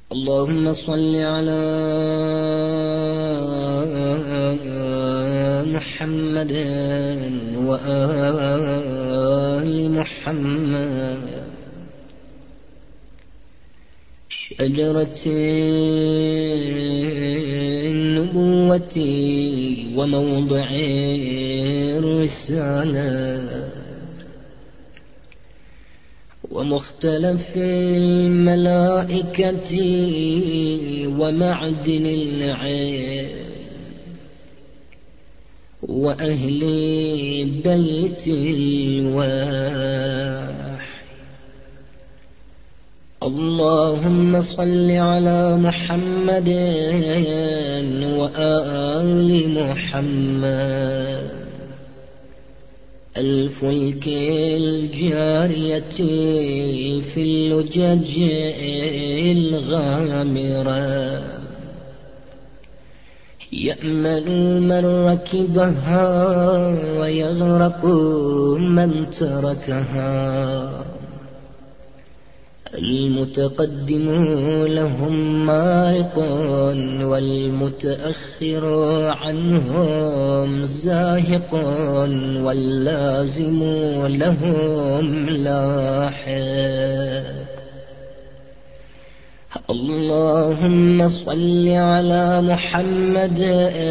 اللهم صل على محمد وآل محمد. شجرة النبوة وموضع الرسالة ومختلف الملائكة ومعدن العلم وأهل بيت الوحي. اللهم صل على محمد وآل محمد. الفلك الجارية في اللجج الغامرة يأمل من ركبها ويغرق من تركها. المتقدم لهم مارق والمتأخر عنهم زاهق واللازم لهم لاحق. اللهم صل على محمد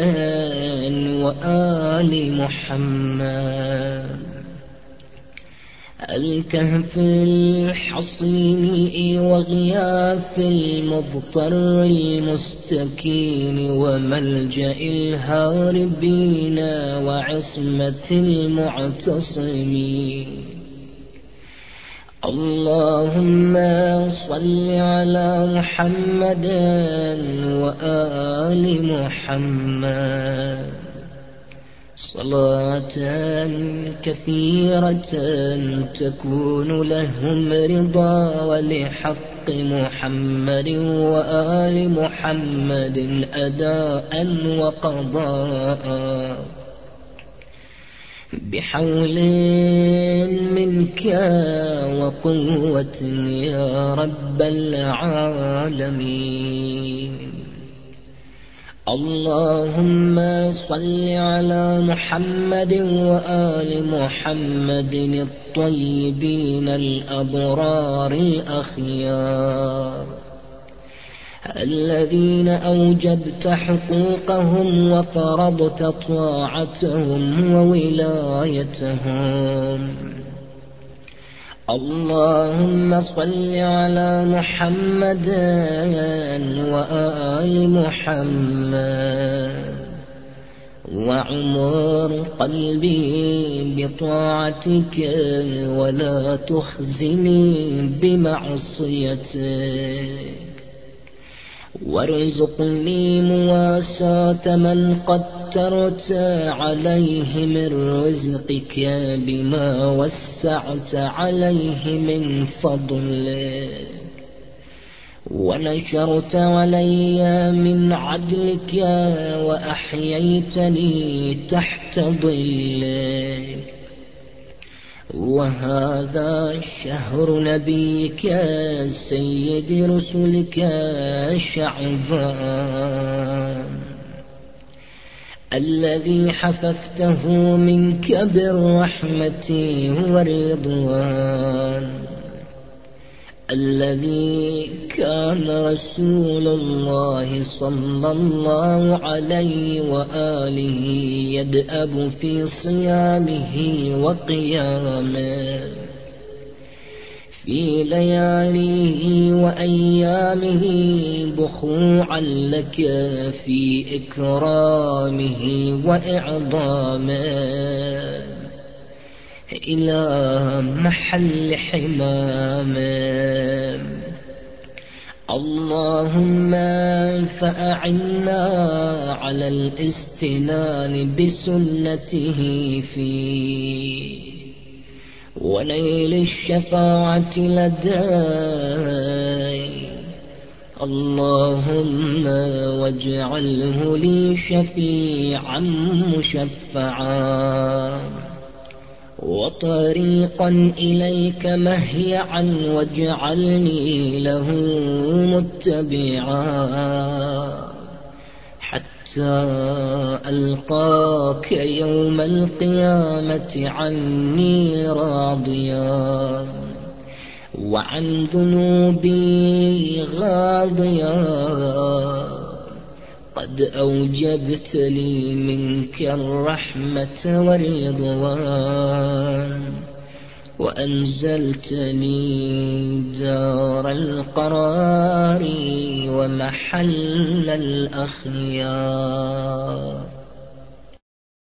وآل محمد. الكهف الحصين وغياث المضطر المستكين وملجأ الهاربين وعصمة المعتصمين. اللهم صل على محمد وآل محمد صلاة كثيرة تكون لهم رضا ولحق محمد وآل محمد أداء وقضاء بحول منك وقوة يا رب العالمين. اللهم صل على محمد وآل محمد الطيبين الأبرار الأخيار الذين أوجبت حقوقهم وفرضت طاعتهم وولايتهم. اللهم صل على محمد وآل محمد وعمر قلبي بطاعتك ولا تخزني بمعصيتك. وارزقني مواساة من قدرت عليه من رزقك بما وسعت عليه من فضلك ونشرت علي من عدلك وأحييتني تحت ظلك. وهذا شهر نبيك سيد رسلك شعبان الذي حففته منك بالرحمة والرضوان الذي كان رسول الله صلى الله عليه وآله يدأب في صيامه وقيامه في لياليه وأيامه بخوعا لك في إكرامه وإعظامه إلى محل حمامه. اللهم فأعنا على الاستنان بسنته فيه ونيل الشفاعة لديه. اللهم واجعله لي شفيعا مشفعا وطريقا إليك مهيعا واجعلني له متبعا حتى ألقاك يوم القيامة عني راضيا وعن ذنوبي غاضيا قد أوجبت لي منك الرحمة والرضوان وأنزلتني دار القرار ومحل الأخيار.